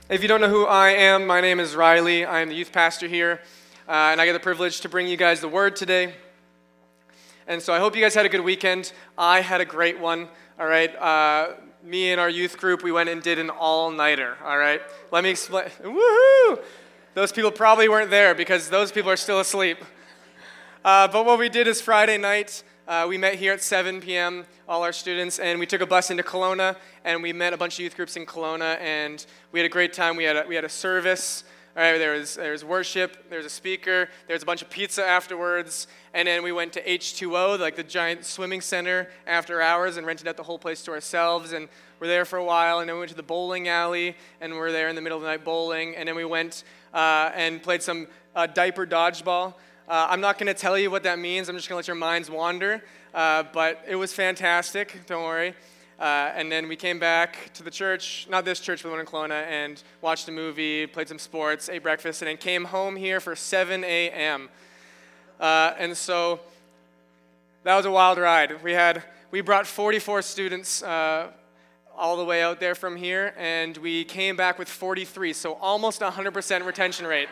If you don't know who I am, my name is Riley. I am the youth pastor here, and I get the privilege to bring you guys the word today. And so I hope you guys had a good weekend. I had a great one, all right? Me and our youth group, we went and did an all-nighter, all right? Let me explain. Woohoo! Those people probably weren't there because those people are still asleep. But what we did is Friday night, we met here at 7 p.m., all our students, and we took a bus into Kelowna, and we met a bunch of youth groups in Kelowna, and we had a great time. We had a service. All right, there was worship, there was a speaker, there was a bunch of pizza afterwards, and then we went to H2O, like the giant swimming center, after hours, and rented out the whole place to ourselves, and we're there for a while, and then we went to the bowling alley, and we're there in the middle of the night bowling, and then we went and played some diaper dodgeball. I'm not going to tell you what that means. I'm just going to let your minds wander. But it was fantastic. Don't worry. And then we came back to the church, not this church, but the one in Kelowna, and watched a movie, played some sports, ate breakfast, and then came home here for 7 a.m. And so that was a wild ride. We brought 44 students all the way out there from here, and we came back with 43, so almost 100% retention rate.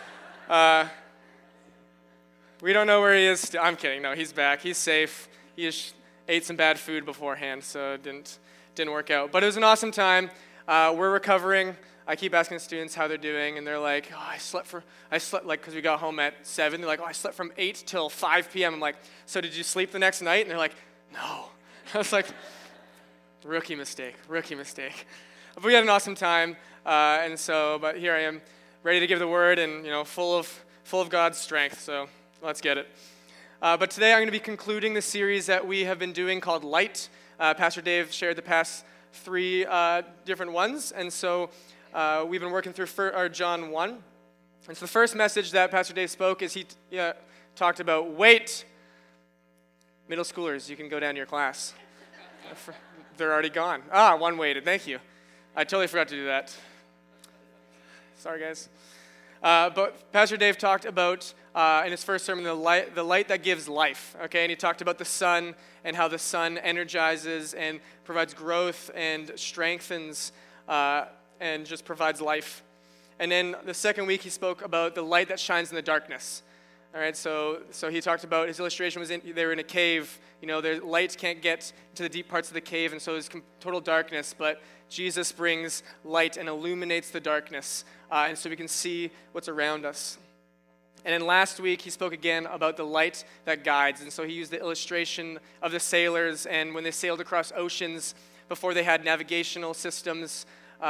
We don't know where he is. I'm kidding. No, he's back. He's safe. He just ate some bad food beforehand, so it didn't work out. But it was an awesome time. We're recovering. I keep asking students how they're doing, and they're like, "Oh, I slept like because we got home at 7. They're like, "Oh, I slept from 8 till 5 p.m." I'm like, "So did you sleep the next night?" And they're like, "No." I was like, rookie mistake. But we had an awesome time, but here I am, ready to give the word, and full of God's strength. So. Let's get it. But today I'm going to be concluding the series that we have been doing called Light. Pastor Dave shared the past 3 different ones, and so we've been working through John 1. And so the first message that Pastor Dave spoke is he talked about wait. Middle schoolers, you can go down to your class. They're already gone. One waited. Thank you. I totally forgot to do that. Sorry, guys. But Pastor Dave talked about, in his first sermon, the light that gives life, okay? And he talked about the sun and how the sun energizes and provides growth and strengthens and just provides life. And then the second week, he spoke about the light that shines in the darkness. All right, so he talked about, his illustration was they were in a cave. Their light can't get to the deep parts of the cave, and so it's total darkness, but Jesus brings light and illuminates the darkness, and so we can see what's around us. And then last week, he spoke again about the light that guides, and so he used the illustration of the sailors, and when they sailed across oceans, before they had navigational systems,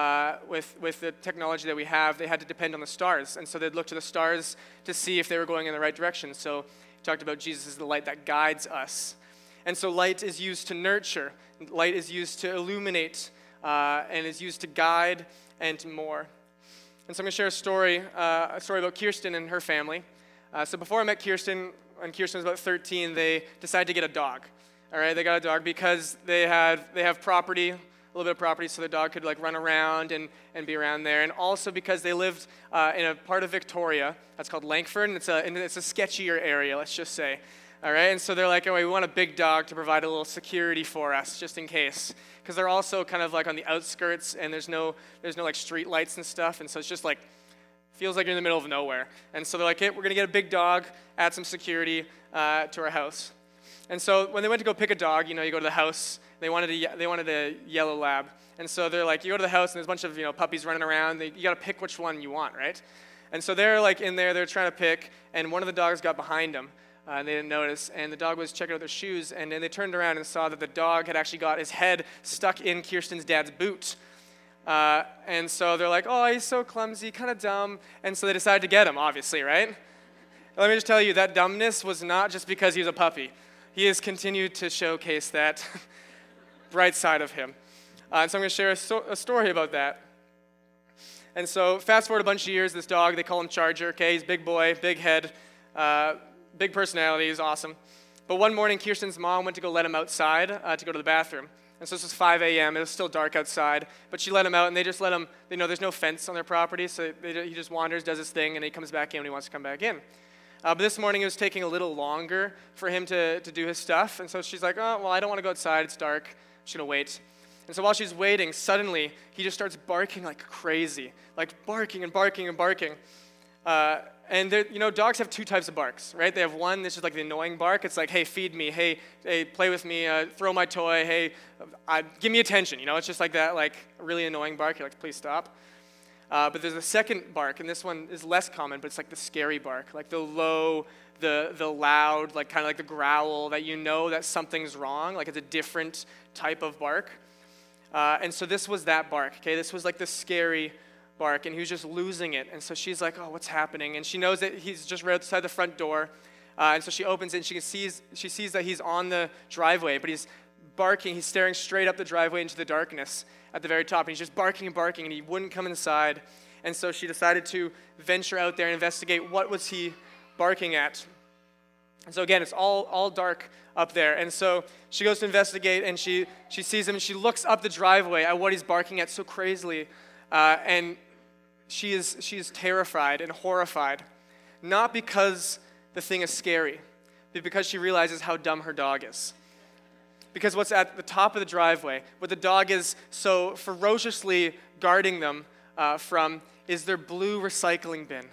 with the technology that we have, they had to depend on the stars. And so they'd look to the stars to see if they were going in the right direction. So he talked about Jesus as the light that guides us. And so light is used to nurture. Light is used to illuminate and is used to guide and more. And so I'm going to share a story about Kirsten and her family. So before I met Kirsten, when Kirsten was about 13, they decided to get a dog. All right, they got a dog because they have property, a little bit of property, so the dog could run around and be around there. And also because they lived in a part of Victoria that's called Langford, and it's a sketchier area, let's just say. All right, and so they're like, we want a big dog to provide a little security for us, just in case. Because they're also kind of on the outskirts, and there's no street lights and stuff, and so it's just feels like you're in the middle of nowhere. And so they're like, hey, we're going to get a big dog, add some security to our house. And so when they went to go pick a dog, you go to the house. They wanted a yellow lab, and so they're like, you go to the house and there's a bunch of puppies running around. You got to pick which one you want, right? And so they're in there, they're trying to pick, and one of the dogs got behind them, and they didn't notice. And the dog was checking out their shoes, and then they turned around and saw that the dog had actually got his head stuck in Kirsten's dad's boot. And so they're like, oh, he's so clumsy, kind of dumb, and so they decided to get him, obviously, right? Let me just tell you, that dumbness was not just because he was a puppy. He has continued to showcase that bright side of him. And so I'm going to share a story about that. And so fast forward a bunch of years, this dog, they call him Charger, okay? He's big boy, big head, big personality, he's awesome. But one morning, Kirsten's mom went to go let him outside to go to the bathroom. And so this was 5 a.m., it was still dark outside, but she let him out, and they just let him, there's no fence on their property, so he just wanders, does his thing, and he comes back in when he wants to come back in. But this morning it was taking a little longer for him to do his stuff, and so she's like, oh, well, I don't want to go outside, it's dark, I'm just going to wait. And so while she's waiting, suddenly he just starts barking like crazy, like barking and barking and barking. And dogs have two types of barks, right? They have one, this is like the annoying bark. It's like, hey, feed me. Hey, play with me. Throw my toy. Hey, give me attention. It's just like that, like really annoying bark. You're like, please stop. But there's a second bark, and this one is less common, but it's like the scary bark, like the low, the loud, like kind of like the growl that that something's wrong, like it's a different type of bark. And so this was that bark, okay? This was like the scary bark, and he was just losing it. And so she's like, oh, what's happening? And she knows that he's just right outside the front door. And so she opens it, and she sees that he's on the driveway, but he's barking. He's staring straight up the driveway into the darkness at the very top. And he's just barking and barking, and he wouldn't come inside. And so she decided to venture out there and investigate what was he barking at. And so again, it's all dark up there. And so she goes to investigate, and she sees him, and she looks up the driveway at what he's barking at so crazily. And she is terrified and horrified, not because the thing is scary, but because she realizes how dumb her dog is. Because what's at the top of the driveway, what the dog is so ferociously guarding them from, is their blue recycling bin.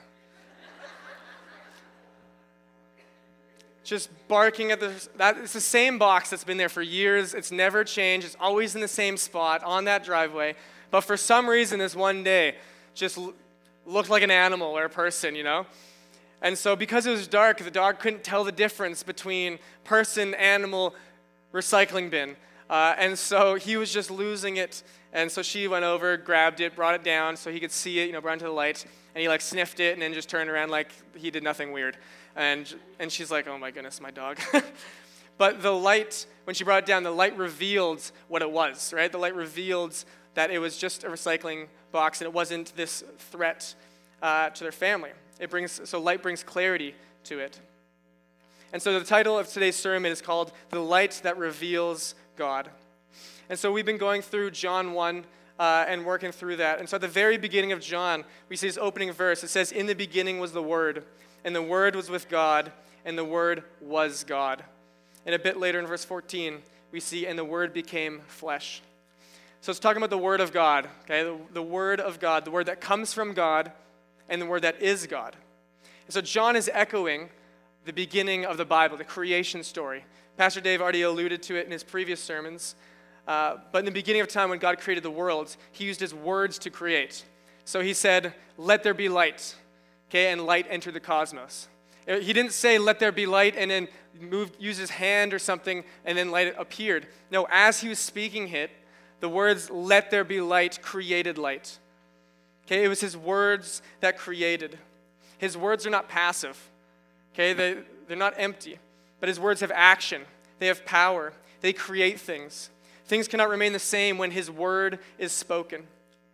Just barking at it's the same box that's been there for years. It's never changed. It's always in the same spot on that driveway. But for some reason, this one day, just looked like an animal or a person, And so because it was dark, the dog couldn't tell the difference between person, animal, recycling bin. And so he was just losing it. And so she went over, grabbed it, brought it down so he could see it, brought it to the light. And he sniffed it and then just turned around like he did nothing weird. And she's like, oh my goodness, my dog. But the light, when she brought it down, the light revealed what it was, right? The light revealed that it was just a recycling box and it wasn't this threat to their family. So light brings clarity to it. And so the title of today's sermon is called The Light That Reveals God. And so we've been going through John 1 and working through that. And so at the very beginning of John, we see this opening verse. It says, in the beginning was the Word, and the Word was with God, and the Word was God. And a bit later in verse 14, we see, and the Word became flesh. So it's talking about the Word of God, okay? The Word of God, the Word that comes from God, and the Word that is God. And so John is echoing the beginning of the Bible, the creation story. Pastor Dave already alluded to it in his previous sermons. But in the beginning of time when God created the world, he used his words to create. So he said, let there be light, okay? And light entered the cosmos. He didn't say, let there be light, and then use his hand or something, and then light appeared. No, as he was speaking it, the words, let there be light, created light. Okay, it was his words that created. His words are not passive. Okay, they're not empty. But his words have action. They have power. They create things. Things cannot remain the same when his word is spoken.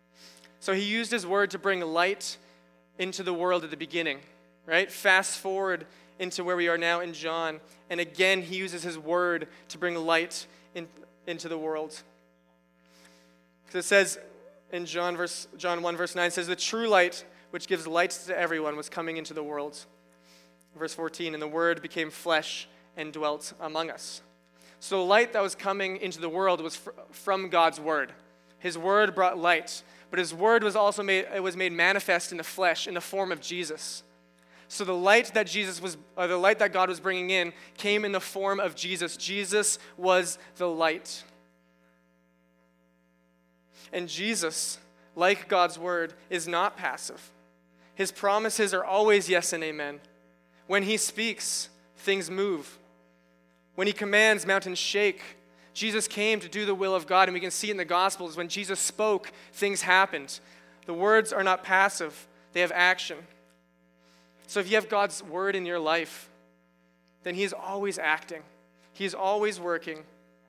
So he used his word to bring light into the world at the beginning, right? Fast forward into where we are now in John, and again he uses his word to bring light into the world. Because it says in John 1, verse 9, says, the true light, which gives light to everyone, was coming into the world. Verse 14, and the Word became flesh and dwelt among us. So the light that was coming into the world was from God's Word. His Word brought light, but his Word was also made manifest in the flesh, in the form of Jesus. So the light that God was bringing in came in the form of Jesus. Jesus was the light. And Jesus, like God's Word, is not passive. His promises are always yes and amen. When he speaks, things move. When he commands, mountains shake. Jesus came to do the will of God, and we can see it in the Gospels. When Jesus spoke, things happened. The words are not passive. They have action. So if you have God's Word in your life, then he is always acting. He is always working.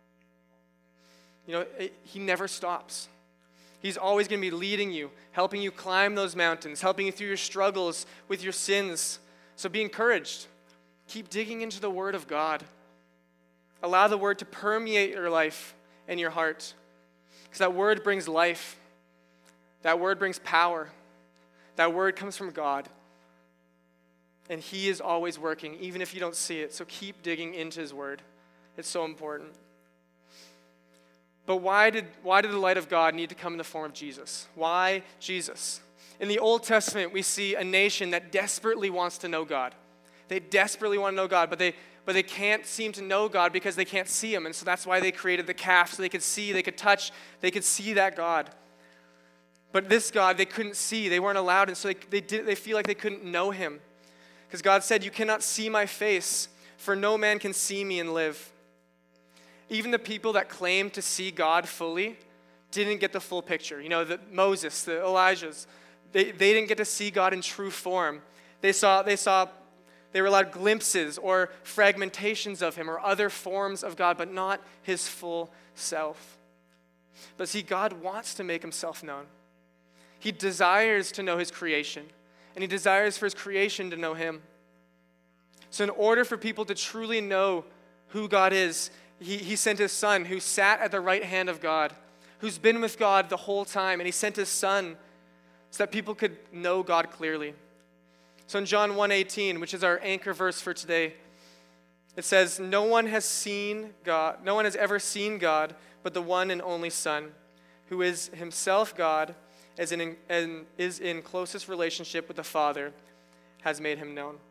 He never stops. He's always going to be leading you, helping you climb those mountains, helping you through your struggles with your sins. So be encouraged. Keep digging into the Word of God. Allow the Word to permeate your life and your heart. Because that Word brings life. That Word brings power. That Word comes from God. And he is always working, even if you don't see it. So keep digging into his Word. It's so important. But why did the light of God need to come in the form of Jesus? Why Jesus? In the Old Testament, we see a nation that desperately wants to know God. They desperately want to know God, but they can't seem to know God because they can't see him. And so that's why they created the calf, so they could see, they could touch, they could see that God. But this God, they couldn't see. They weren't allowed, and so they feel like they couldn't know him. Because God said, "You cannot see my face, for no man can see me and live." Even the people that claimed to see God fully didn't get the full picture. Moses, the Elijahs, they didn't get to see God in true form. They were allowed glimpses or fragmentations of him or other forms of God, but not his full self. But see, God wants to make himself known. He desires to know his creation, and he desires for his creation to know him. So in order for people to truly know who God is, he sent his son who sat at the right hand of God, who's been with God the whole time, and he sent his son so that people could know God clearly. So in John 1:18, which is our anchor verse for today, it says, "No one has seen God, no one has ever seen God, but the one and only Son, who is himself God, and is in closest relationship with the Father, has made him known."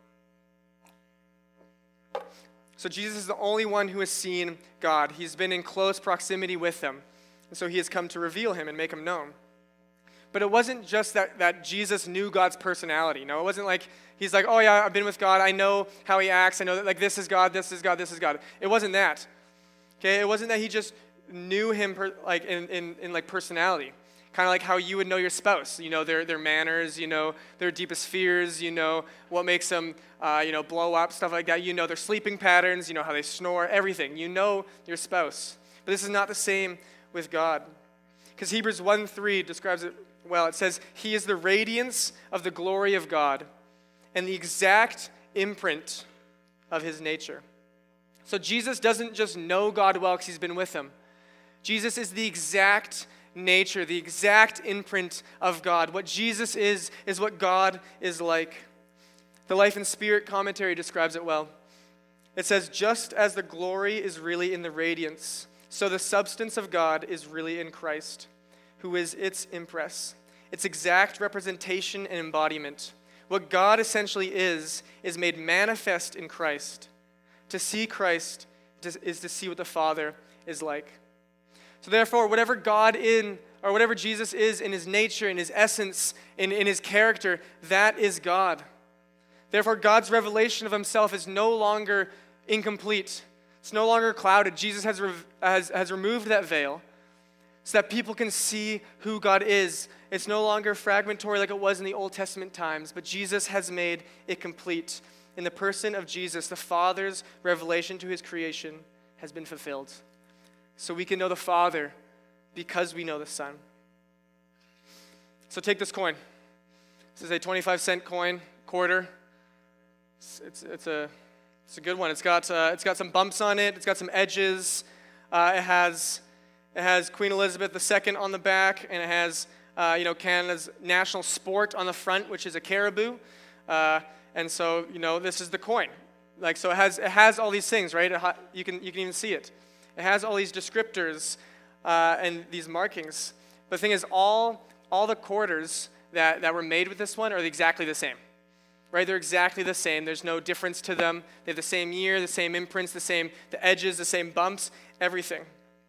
So Jesus is the only one who has seen God. He's been in close proximity with him, and so he has come to reveal him and make him known. But it wasn't just that Jesus knew God's personality. No, it wasn't like he's like, "Oh yeah, I've been with God. I know how he acts. I know that like this is God, this is God, this is God." It wasn't that. Okay, it wasn't that he just knew him in like personality, kind of like how you would know your spouse. You know their manners. You know their deepest fears. You know what makes them blow up, stuff like that. You know their sleeping patterns. You know how they snore. Everything. You know your spouse. But this is not the same with God, because Hebrews 1:3 describes it well. It says, "He is the radiance of the glory of God and the exact imprint of his nature." So Jesus doesn't just know God well because he's been with him. Jesus is the exact nature, the exact imprint of God. What Jesus is what God is like. The Life and Spirit commentary describes it well. It says, "Just as the glory is really in the radiance, so the substance of God is really in Christ, who is its impress, its exact representation and embodiment. What God essentially is made manifest in Christ. To see Christ is to see what the Father is like." So therefore, whatever Jesus is in his nature, in his essence, in his character, that is God. Therefore, God's revelation of himself is no longer incomplete. It's no longer clouded. Jesus has removed that veil so that people can see who God is. It's no longer fragmentary like it was in the Old Testament times, but Jesus has made it complete. In the person of Jesus, the Father's revelation to his creation has been fulfilled. So we can know the Father because we know the Son. So take this coin. This is a 25-cent coin, quarter. It's a good one. It's got some bumps on it. It's got some edges. It has Queen Elizabeth II on the back, and it has Canada's national sport on the front, which is a caribou. And so this is the coin. So it has all these things, right? You can even see it. It has all these descriptors and these markings. But the thing is, all the quarters that were made with this one are exactly the same. Right? They're exactly the same. There's no difference to them. They have the same year, the same imprints, the edges, the same bumps, everything.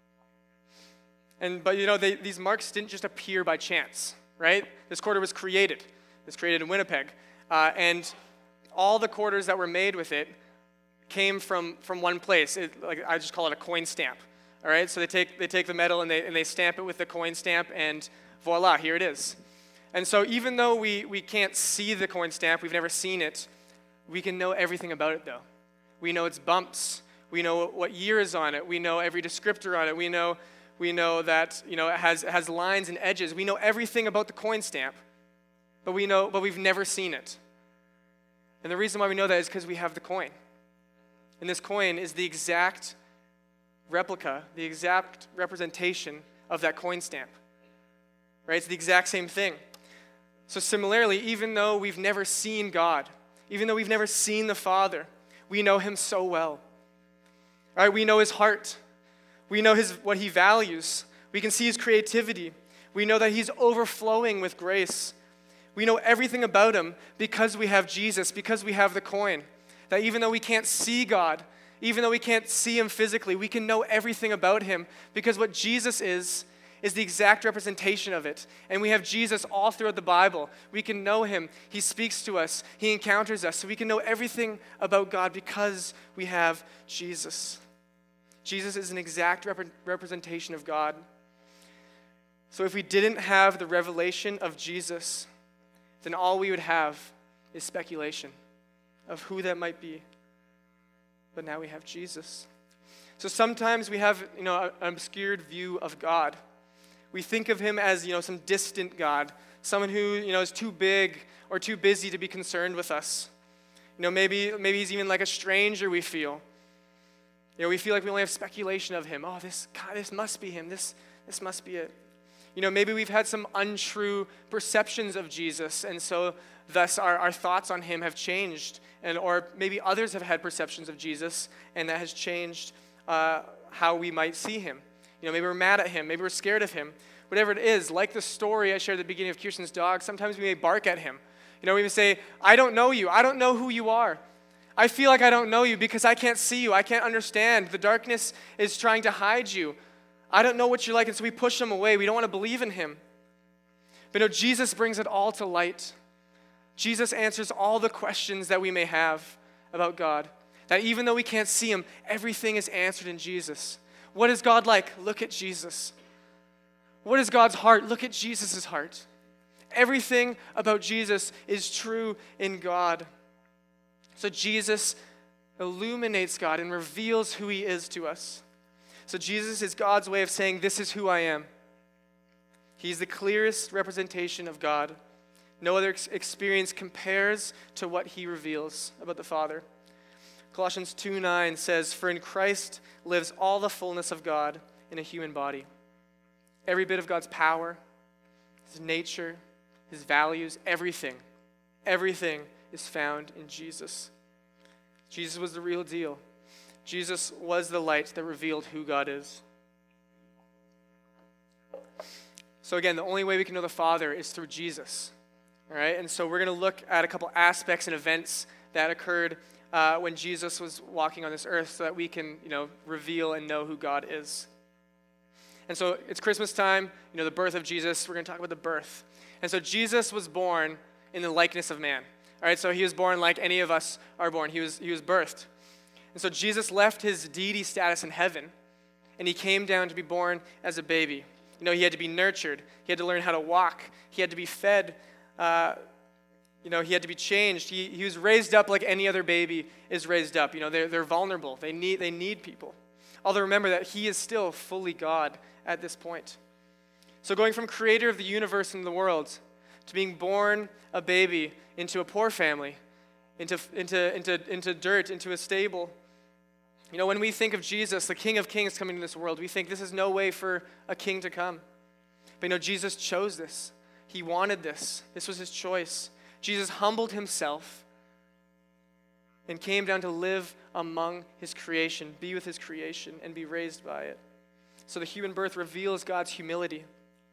But these marks didn't just appear by chance, right? This quarter was created. It was created in Winnipeg. And all the quarters that were made with it came from one place. I just call it a coin stamp. All right? So they take the metal and they stamp it with the coin stamp, and voila, here it is. And so even though we can't see the coin stamp, we've never seen it, we can know everything about it though. We know its bumps. We know what year is on it. We know every descriptor on it. We know that it has lines and edges. We know everything about the coin stamp, but we've never seen it. And the reason why we know that is because we have the coin. And this coin is the exact replica, the exact representation of that coin stamp. Right? It's the exact same thing. So similarly, even though we've never seen God, even though we've never seen the Father, we know him so well. Right? We know his heart. We know what he values. We can see his creativity. We know that he's overflowing with grace. We know everything about him because we have Jesus, because we have the coin. That even though we can't see God, even though we can't see him physically, we can know everything about him because what Jesus is the exact representation of it. And we have Jesus all throughout the Bible. We can know him. He speaks to us. He encounters us. So we can know everything about God because we have Jesus. Jesus is an exact representation of God. So if we didn't have the revelation of Jesus, then all we would have is speculation of who that might be. But now we have Jesus. So sometimes we have, an obscured view of God. We think of him as, some distant God, someone who, is too big or too busy to be concerned with us. Maybe he's even like a stranger we feel. We feel like we only have speculation of him. Oh, this must be him. This must be it. Maybe we've had some untrue perceptions of Jesus, and so thus our thoughts on him have changed. Or maybe others have had perceptions of Jesus, and that has changed how we might see him. Maybe we're mad at him. Maybe we're scared of him. Whatever it is, like the story I shared at the beginning of Kirsten's dog, sometimes we may bark at him. We may say, I don't know you. I don't know who you are. I feel like I don't know you because I can't see you. I can't understand. The darkness is trying to hide you. I don't know what you're like, and so we push him away. We don't want to believe in him. But no, Jesus brings it all to light. Jesus answers all the questions that we may have about God. That even though we can't see him, everything is answered in Jesus. What is God like? Look at Jesus. What is God's heart? Look at Jesus' heart. Everything about Jesus is true in God. So Jesus illuminates God and reveals who he is to us. So Jesus is God's way of saying, this is who I am. He's the clearest representation of God. No other experience compares to what he reveals about the Father. Colossians 2:9 says, for in Christ lives all the fullness of God in a human body. Every bit of God's power, his nature, his values, everything is found in Jesus. Jesus was the real deal. Jesus was the light that revealed who God is. So again, the only way we can know the Father is through Jesus. All right, and so we're going to look at a couple aspects and events that occurred when Jesus was walking on this earth so that we can, reveal and know who God is. And so it's Christmas time, the birth of Jesus. We're going to talk about the birth. And so Jesus was born in the likeness of man. All right, so he was born like any of us are born. He was birthed. And so Jesus left his deity status in heaven, and he came down to be born as a baby. He had to be nurtured. He had to learn how to walk. He had to be fed. He had to be changed. He was raised up like any other baby is raised up. They're vulnerable. They need people. Although remember that he is still fully God at this point. So going from creator of the universe and the world to being born a baby into a poor family, into dirt, into a stable. When we think of Jesus, the King of Kings coming to this world, we think this is no way for a king to come. But Jesus chose this. He wanted this. This was his choice. Jesus humbled himself and came down to live among his creation, be with his creation, and be raised by it. So the human birth reveals God's humility.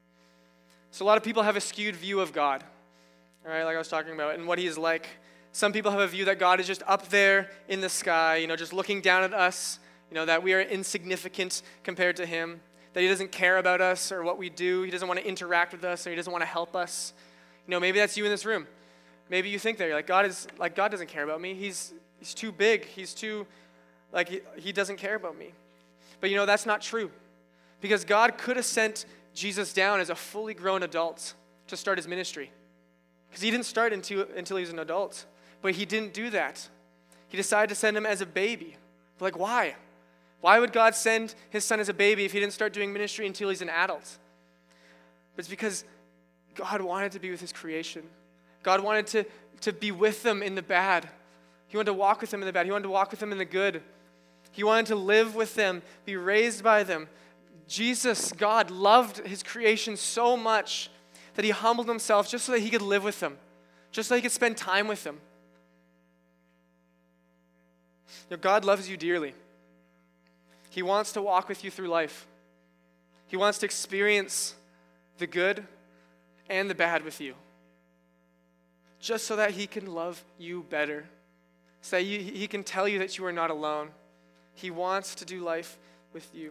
So a lot of people have a skewed view of God, all right, like I was talking about, and what he is like. Some people have a view that God is just up there in the sky, just looking down at us, that we are insignificant compared to him, that he doesn't care about us or what we do. He doesn't want to interact with us, or he doesn't want to help us. Maybe that's you in this room. Maybe you think that you're like, God doesn't care about me. He's too big. He's too, he doesn't care about me. But that's not true. Because God could have sent Jesus down as a fully grown adult to start his ministry. Because he didn't start until he was an adult. But he didn't do that. He decided to send him as a baby. Why? Why would God send his son as a baby if he didn't start doing ministry until he's an adult? But it's because God wanted to be with his creation. God wanted to be with them in the bad. He wanted to walk with them in the bad. He wanted to walk with them in the good. He wanted to live with them, be raised by them. Jesus, God, loved his creation so much that he humbled himself just so that he could live with them, just so he could spend time with them. God loves you dearly. He wants to walk with you through life. He wants to experience the good and the bad with you, just so that he can love you better, so that he can tell you that you are not alone. He wants to do life with you.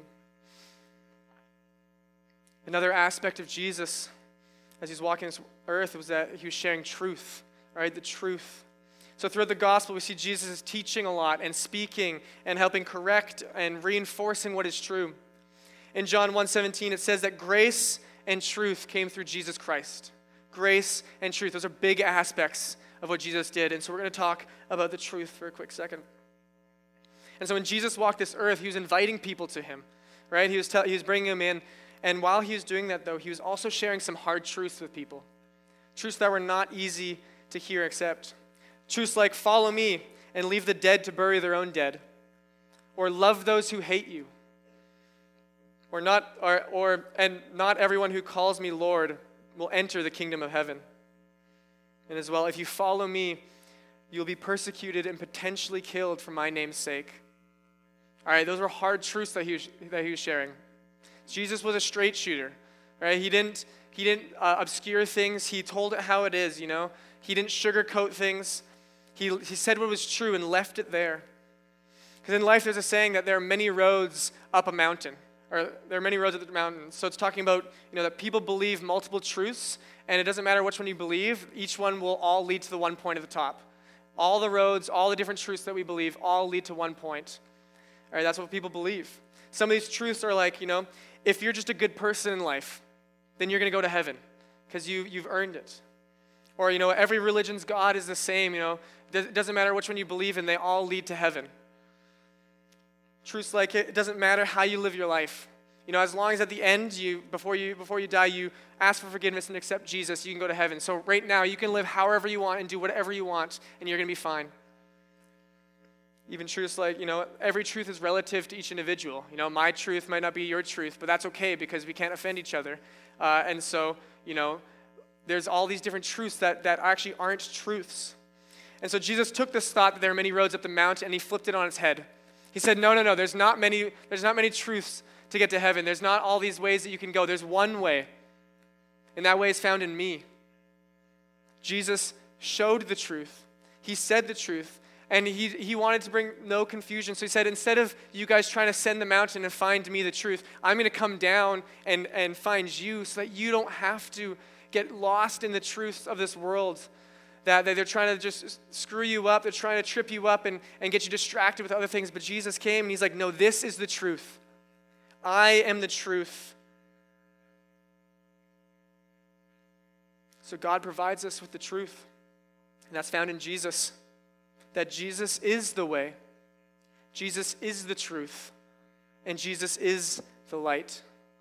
Another aspect of Jesus as he's walking this earth was that he was sharing truth, right? The truth. So throughout the gospel, we see Jesus is teaching a lot and speaking and helping correct and reinforcing what is true. In John 1:17, it says that grace and truth came through Jesus Christ. Grace and truth. Those are big aspects of what Jesus did. And so we're going to talk about the truth for a quick second. And so when Jesus walked this earth, he was inviting people to him, right? He was bringing them in. And while he was doing that, though, he was also sharing some hard truths with people. Truths that were not easy to hear or accept. Truths like, follow me and leave the dead to bury their own dead. Or love those who hate you. And not everyone who calls me Lord will enter the kingdom of heaven. And as well, if you follow me, you'll be persecuted and potentially killed for my name's sake. All right, those were hard truths that he was sharing. Jesus was a straight shooter, right? He didn't obscure things. He told it how it is, you know. He didn't sugarcoat things. He said what was true and left it there. Because in life, there's a saying that there are many roads up a mountain. Or there are many roads up the mountain. So it's talking about, that people believe multiple truths, and it doesn't matter which one you believe, each one will all lead to the one point at the top. All the roads, all the different truths that we believe, all lead to one point. All right, that's what people believe. Some of these truths are like, if you're just a good person in life, then you're going to go to heaven because you've earned it. Or, every religion's God is the same, it doesn't matter which one you believe in, they all lead to heaven. Truths like it doesn't matter how you live your life. As long as at the end, before you die, you ask for forgiveness and accept Jesus, you can go to heaven. So right now, you can live however you want and do whatever you want, and you're going to be fine. Even truths like, every truth is relative to each individual. My truth might not be your truth, but that's okay because we can't offend each other. And so, there's all these different truths that actually aren't truths. And so Jesus took this thought that there are many roads up the mountain and he flipped it on its head. He said, no, there's not many truths to get to heaven. There's not all these ways that you can go. There's one way, and that way is found in me. Jesus showed the truth. He said the truth, and he wanted to bring no confusion. So he said, instead of you guys trying to ascend the mountain and find me the truth, I'm going to come down and find you so that you don't have to get lost in the truths of this world. That they're trying to just screw you up. They're trying to trip you up and get you distracted with other things. But Jesus came and he's like, no, this is the truth. I am the truth. So God provides us with the truth. And that's found in Jesus. That Jesus is the way. Jesus is the truth. And Jesus is the light.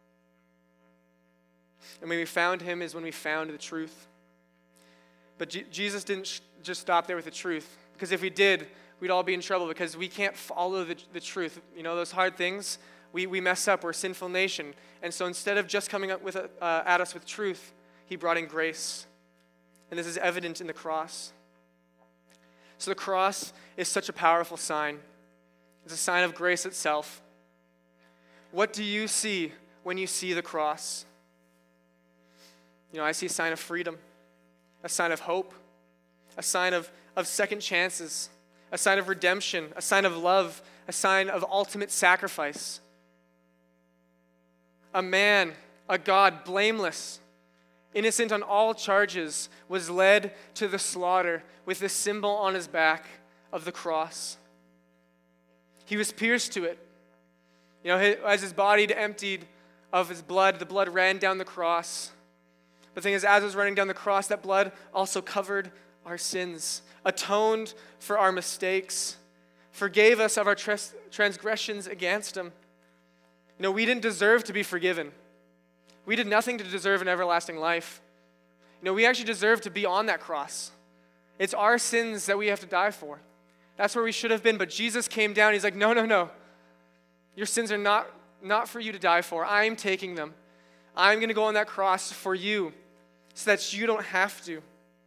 And when we found him is when we found the truth. But Jesus didn't just stop there with the truth. Because if we did, we'd all be in trouble because we can't follow the truth. Those hard things, we mess up. We're a sinful nation. And so instead of just coming up at us with truth, he brought in grace. And this is evident in the cross. So the cross is such a powerful sign. It's a sign of grace itself. What do you see when you see the cross? I see a sign of freedom. A sign of hope, a sign of second chances, a sign of redemption, a sign of love, a sign of ultimate sacrifice. A man, a God, blameless, innocent on all charges, was led to the slaughter with the symbol on his back of the cross. He was pierced to it. As his body emptied of his blood, the blood ran down the cross. The thing is, as it was running down the cross, that blood also covered our sins, atoned for our mistakes, forgave us of our transgressions against him. We didn't deserve to be forgiven. We did nothing to deserve an everlasting life. We actually deserve to be on that cross. It's our sins that we have to die for. That's where we should have been, but Jesus came down. He's like, no. Your sins are not for you to die for. I'm taking them. I'm going to go on that cross for you. So that you don't have to.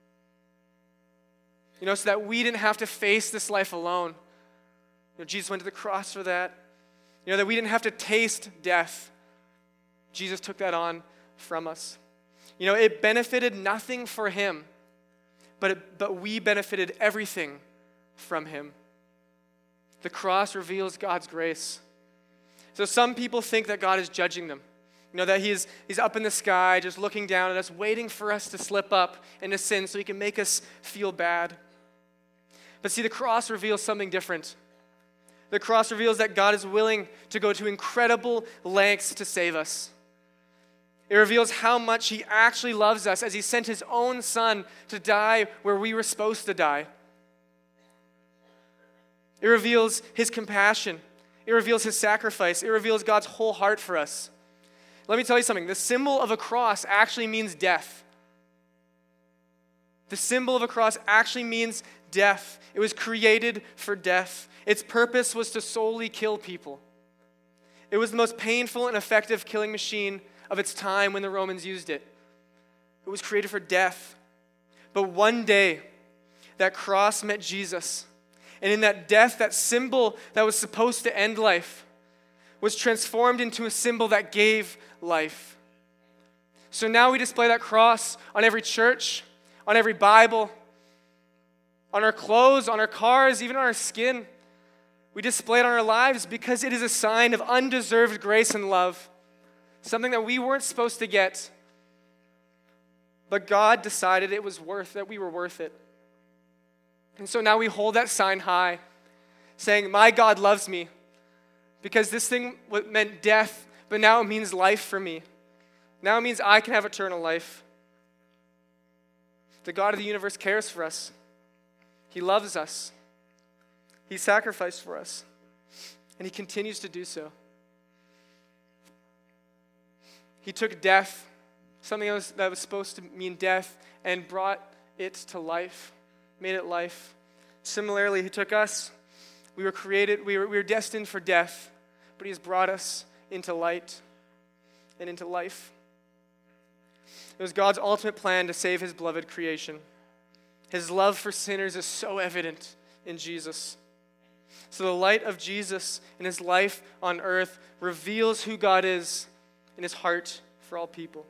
So that we didn't have to face this life alone. Jesus went to the cross for that. that we didn't have to taste death. Jesus took that on from us. It benefited nothing for him, but we benefited everything from him. The cross reveals God's grace. So some people think that God is judging them. That he's up in the sky just looking down at us, waiting for us to slip up into sin so he can make us feel bad. But see, the cross reveals something different. The cross reveals that God is willing to go to incredible lengths to save us. It reveals how much he actually loves us as he sent his own son to die where we were supposed to die. It reveals his compassion. It reveals his sacrifice. It reveals God's whole heart for us. Let me tell you something. The symbol of a cross actually means death. The symbol of a cross actually means death. It was created for death. Its purpose was to solely kill people. It was the most painful and effective killing machine of its time when the Romans used it. It was created for death. But one day, that cross met Jesus. And in that death, that symbol that was supposed to end life was transformed into a symbol that gave life. So now we display that cross on every church, on every Bible, on our clothes, on our cars, even on our skin. We display it on our lives because it is a sign of undeserved grace and love, something that we weren't supposed to get. But God decided that we were worth it. And so now we hold that sign high, saying, my God loves me, because this thing meant death, but now it means life for me. Now it means I can have eternal life. The God of the universe cares for us. He loves us. He sacrificed for us, and he continues to do so. He took death, something that was supposed to mean death, and brought it to life, made it life. Similarly, he took us. We were destined for death, but he has brought us into light and into life. It was God's ultimate plan to save his beloved creation. His love for sinners is so evident in Jesus. So the light of Jesus in his life on earth reveals who God is in his heart for all people.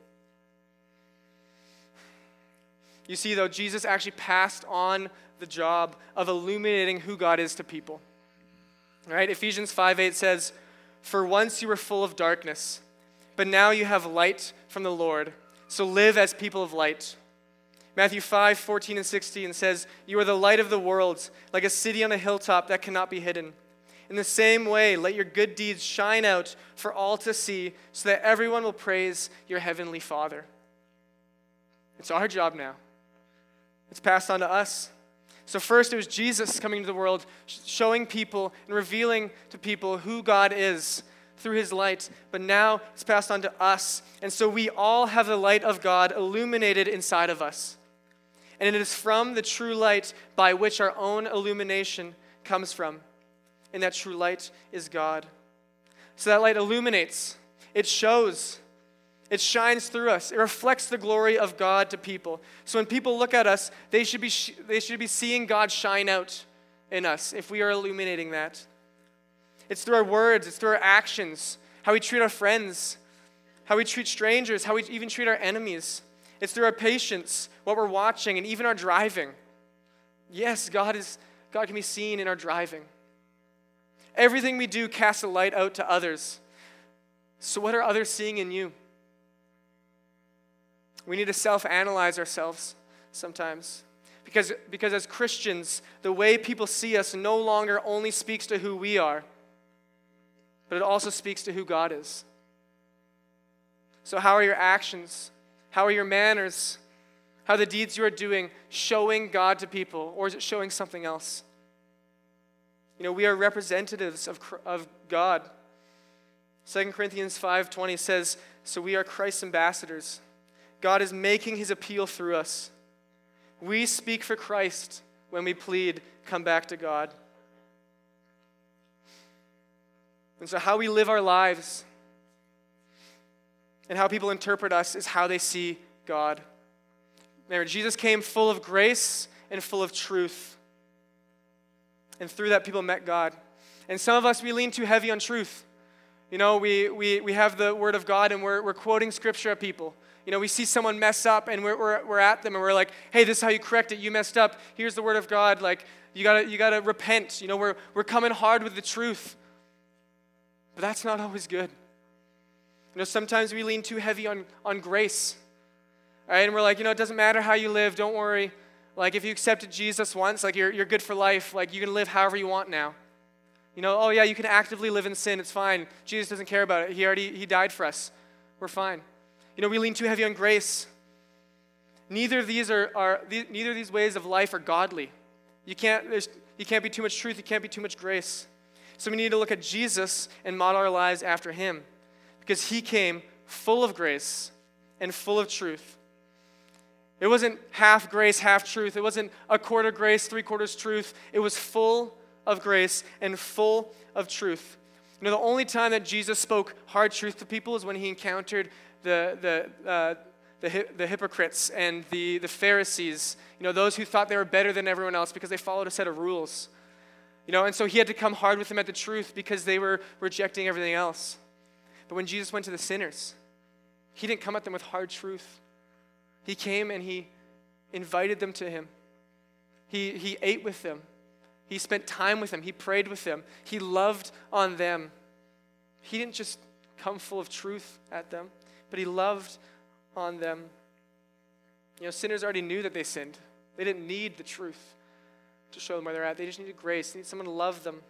You see, though, Jesus actually passed on the job of illuminating who God is to people. All right, Ephesians 5:8 says, "For once you were full of darkness, but now you have light from the Lord, so live as people of light." Matthew 5:14 and 16 says, "You are the light of the world, like a city on a hilltop that cannot be hidden. In the same way, let your good deeds shine out for all to see, so that everyone will praise your heavenly Father." It's our job now. It's passed on to us. So first it was Jesus coming to the world, showing people and revealing to people who God is through his light. But now it's passed on to us. And so we all have the light of God illuminated inside of us. And it is from the true light by which our own illumination comes from. And that true light is God. So that light illuminates. It shows. It shines through us. It reflects the glory of God to people. So when people look at us, they should be seeing God shine out in us if we are illuminating that. It's through our words. It's through our actions, how we treat our friends, how we treat strangers, how we even treat our enemies. It's through our patience, what we're watching, and even our driving. Yes, God can be seen in our driving. Everything we do casts a light out to others. So what are others seeing in you? We need to self-analyze ourselves sometimes. Because as Christians, the way people see us no longer only speaks to who we are, but it also speaks to who God is. So how are your actions? How are your manners? How are the deeds you are doing showing God to people, or is it showing something else? We are representatives of God. 2 Corinthians 5:20 says, "So we are Christ's ambassadors." God is making his appeal through us. We speak for Christ when we plead, "Come back to God." And so how we live our lives and how people interpret us is how they see God. Remember, Jesus came full of grace and full of truth. And through that, people met God. And some of us, we lean too heavy on truth. We have the Word of God, and we're quoting Scripture at people. We see someone mess up, and we're at them, and we're like, hey, this is how you correct it. You messed up. Here's the Word of God. Like, you gotta repent. We're coming hard with the truth. But that's not always good. Sometimes we lean too heavy on grace. All right, and we're like, it doesn't matter how you live. Don't worry. Like, if you accepted Jesus once, like, you're good for life. Like, you can live however you want now. Oh yeah, you can actively live in sin. It's fine. Jesus doesn't care about it. He died for us. We're fine. We lean too heavy on grace. Neither of these ways of life are godly. You can't be too much truth. You can't be too much grace. So we need to look at Jesus and model our lives after him, because he came full of grace and full of truth. It wasn't half grace, half truth. It wasn't a quarter grace, 3/4 truth. It was full of grace and full of truth. The only time that Jesus spoke hard truth to people is when he encountered the hypocrites and the Pharisees, those who thought they were better than everyone else because they followed a set of rules. And so he had to come hard with them at the truth because they were rejecting everything else. But when Jesus went to the sinners, he didn't come at them with hard truth. He came and he invited them to him. He ate with them. He spent time with them. He prayed with them. He loved on them. He didn't just come full of truth at them, but he loved on them. Sinners already knew that they sinned. They didn't need the truth to show them where they're at. They just needed grace. They needed someone to love them.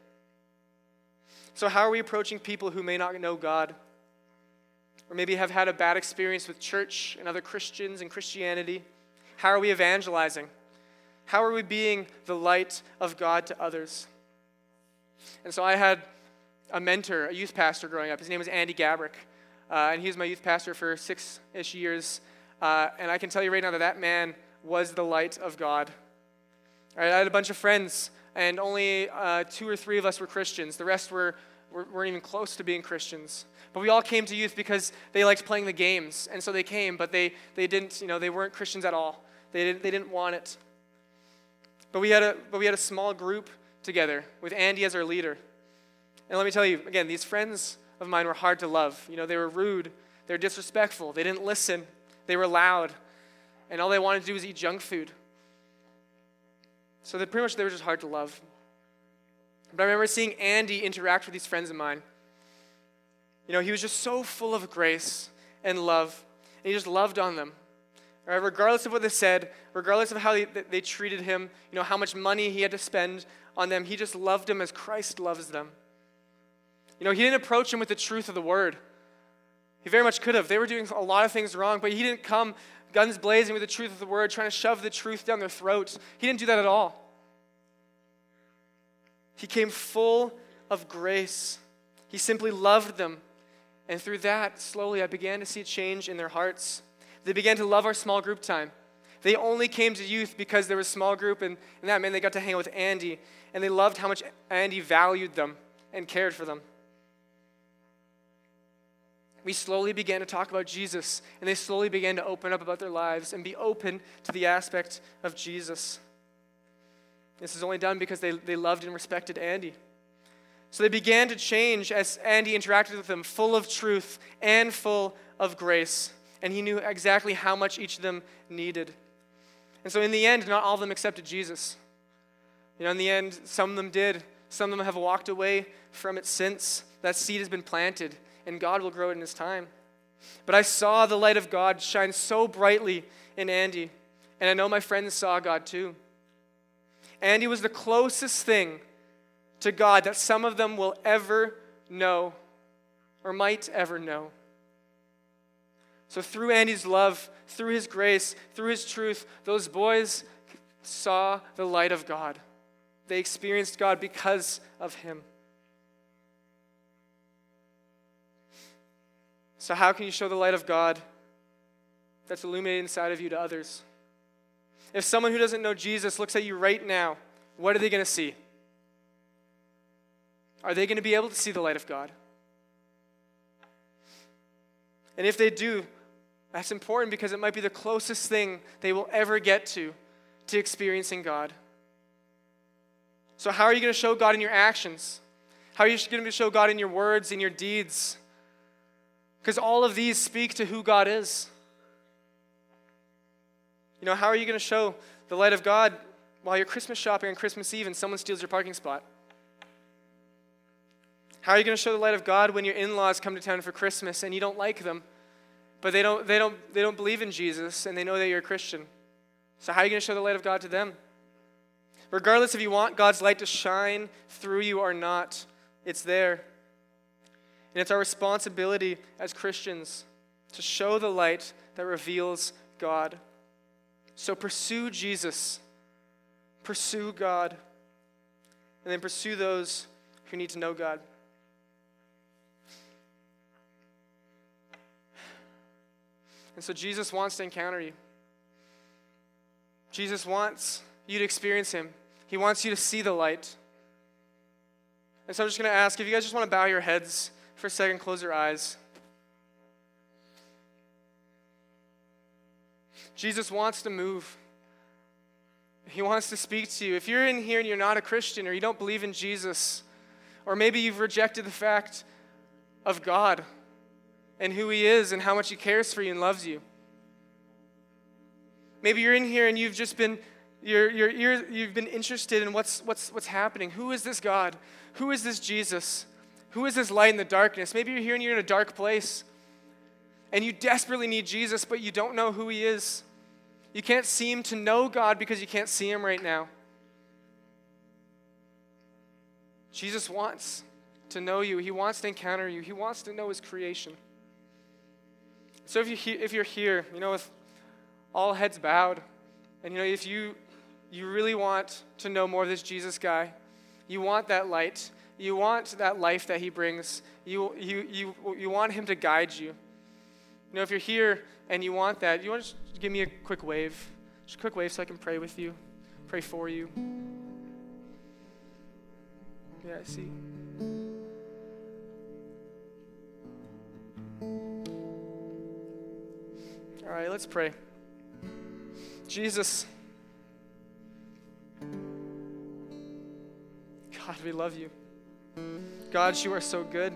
So how are we approaching people who may not know God, or maybe have had a bad experience with church and other Christians and Christianity? How are we evangelizing? How are we being the light of God to others? And so I had a mentor, a youth pastor growing up. His name was Andy Gabrick, and he was my youth pastor for 6-ish years. And I can tell you right now that man was the light of God. All right, I had a bunch of friends, and only 2 or 3 of us were Christians. The rest weren't even close to being Christians. But we all came to youth because they liked playing the games, and so they came. But they didn't, they weren't Christians at all. They didn't want it. But we had a small group together with Andy as our leader. And let me tell you, again, these friends of mine were hard to love. They were rude. They were disrespectful. They didn't listen. They were loud. And all they wanted to do was eat junk food. So they were just hard to love. But I remember seeing Andy interact with these friends of mine. He was just so full of grace and love. And he just loved on them. Right, regardless of what they said, regardless of how they treated him, how much money he had to spend on them, he just loved them as Christ loves them. He didn't approach them with the truth of the word. He very much could have. They were doing a lot of things wrong, but he didn't come guns blazing with the truth of the word, trying to shove the truth down their throats. He didn't do that at all. He came full of grace. He simply loved them. And through that, slowly, I began to see a change in their hearts. They began to love our small group time. They only came to youth because there was a small group, and that meant they got to hang out with Andy. And they loved how much Andy valued them and cared for them. We slowly began to talk about Jesus, and they slowly began to open up about their lives and be open to the aspect of Jesus. This is only done because they loved and respected Andy. So they began to change as Andy interacted with them, full of truth and full of grace. And he knew exactly how much each of them needed. And so in the end, not all of them accepted Jesus. In the end, some of them did. Some of them have walked away from it since. That seed has been planted, and God will grow it in his time. But I saw the light of God shine so brightly in Andy, and I know my friends saw God too. Andy was the closest thing to God that some of them will ever know or might ever know. So through Andy's love, through his grace, through his truth, those boys saw the light of God. They experienced God because of him. So how can you show the light of God that's illuminated inside of you to others? If someone who doesn't know Jesus looks at you right now, what are they going to see? Are they going to be able to see the light of God? And if they do, that's important because it might be the closest thing they will ever get to experiencing God. So how are you going to show God in your actions? How are you going to show God in your words, in your deeds? Because all of these speak to who God is. How are you going to show the light of God while you're Christmas shopping on Christmas Eve and someone steals your parking spot? How are you going to show the light of God when your in-laws come to town for Christmas and you don't like them, but they don't believe in Jesus and they know that you're a Christian? So how are you going to show the light of God to them? Regardless if you want God's light to shine through you or not, it's there. And it's our responsibility as Christians to show the light that reveals God. So pursue Jesus, pursue God, and then pursue those who need to know God. And so Jesus wants to encounter you. Jesus wants you to experience him. He wants you to see the light. And so I'm just going to ask, if you guys just want to bow your heads for a second, close your eyes. Jesus wants to move. He wants to speak to you. If you're in here and you're not a Christian or you don't believe in Jesus, or maybe you've rejected the fact of God and who he is and how much he cares for you and loves you. Maybe you're in here and you've just been you've been interested in what's happening. Who is this God? Who is this Jesus? Who is this light in the darkness? Maybe you're here and you're in a dark place and you desperately need Jesus, but you don't know who he is. You can't seem to know God because you can't see him right now. Jesus wants to know you. He wants to encounter you. He wants to know his creation. So if you're here, with all heads bowed, and if you really want to know more of this Jesus guy, you want that light, you want that life that he brings, you want him to guide you. If you're here and you want that, you want to just give me a quick wave. Just a quick wave so I can pray with you, pray for you. Yeah, I see. All right, let's pray. Jesus, God, we love you. God, you are so good.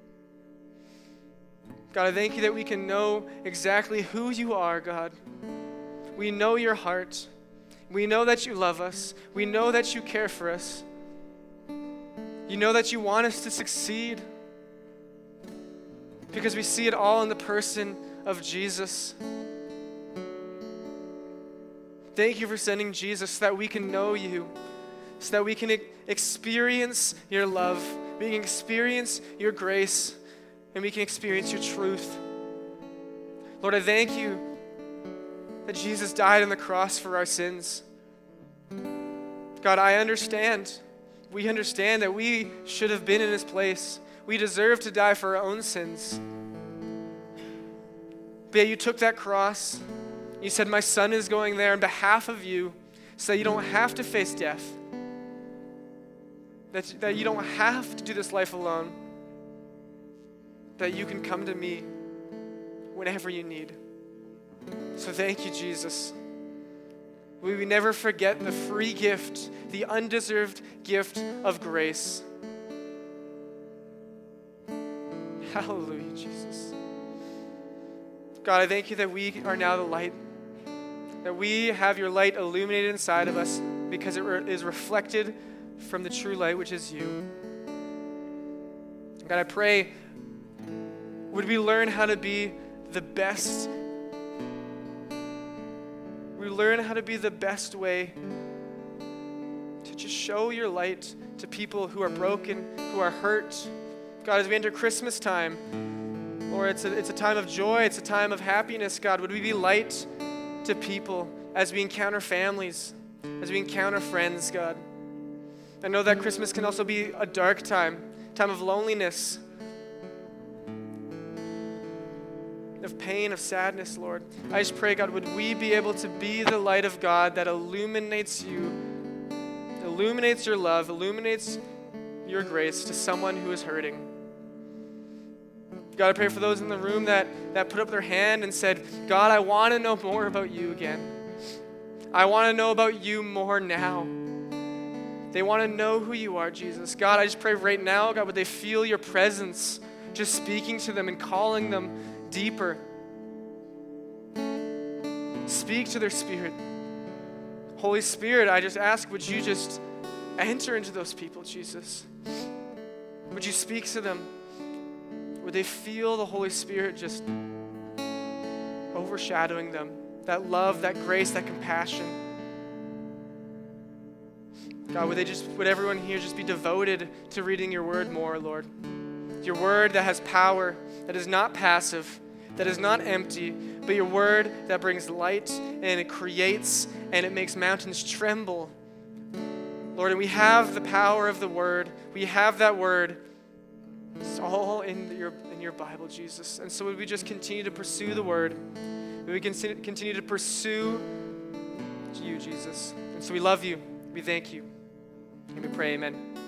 God, I thank you that we can know exactly who you are, God. We know your heart. We know that you love us. We know that you care for us. You know that you want us to succeed because we see it all in the person of Jesus. Thank you for sending Jesus so that we can know you, so that we can experience your love, we can experience your grace, and we can experience your truth. Lord, I thank you that Jesus died on the cross for our sins. God, I understand. We understand that we should have been in his place. We deserve to die for our own sins. But yet you took that cross. You said, my son is going there on behalf of you so that you don't have to face death. That you don't have to do this life alone. That you can come to me whenever you need. So thank you, Jesus. We will never forget the free gift, the undeserved gift of grace. Hallelujah, Jesus. God, I thank you that we are now the light, that we have your light illuminated inside of us because it is reflected from the true light, which is you. God, I pray, would we learn how to be the best? We learn how to be the best way to just show your light to people who are broken, who are hurt. God, as we enter Christmas time, Lord, it's a time of joy, it's a time of happiness, God. Would we be light to people as we encounter families, as we encounter friends, God? I know that Christmas can also be a dark time of loneliness, of pain, of sadness, Lord. I just pray, God, would we be able to be the light of God that illuminates you, illuminates your love, illuminates your grace to someone who is hurting. God, I pray for those in the room that put up their hand and said, God, I want to know more about you again. I want to know about you more now. They want to know who you are, Jesus. God, I just pray right now, God, would they feel your presence just speaking to them and calling them deeper. Speak to their spirit. Holy Spirit, I just ask, would you just enter into those people, Jesus? Would you speak to them? Would they feel the Holy Spirit just overshadowing them? That love, that grace, that compassion. God, would everyone here just be devoted to reading your word more, Lord? Your word that has power, that is not passive, that is not empty, but your word that brings light and it creates and it makes mountains tremble. Lord, and we have the power of the word. We have that word. It's all in your Bible, Jesus. And so would we just continue to pursue the word? Would we continue to pursue you, Jesus? And so we love you. We thank you. And we pray, amen.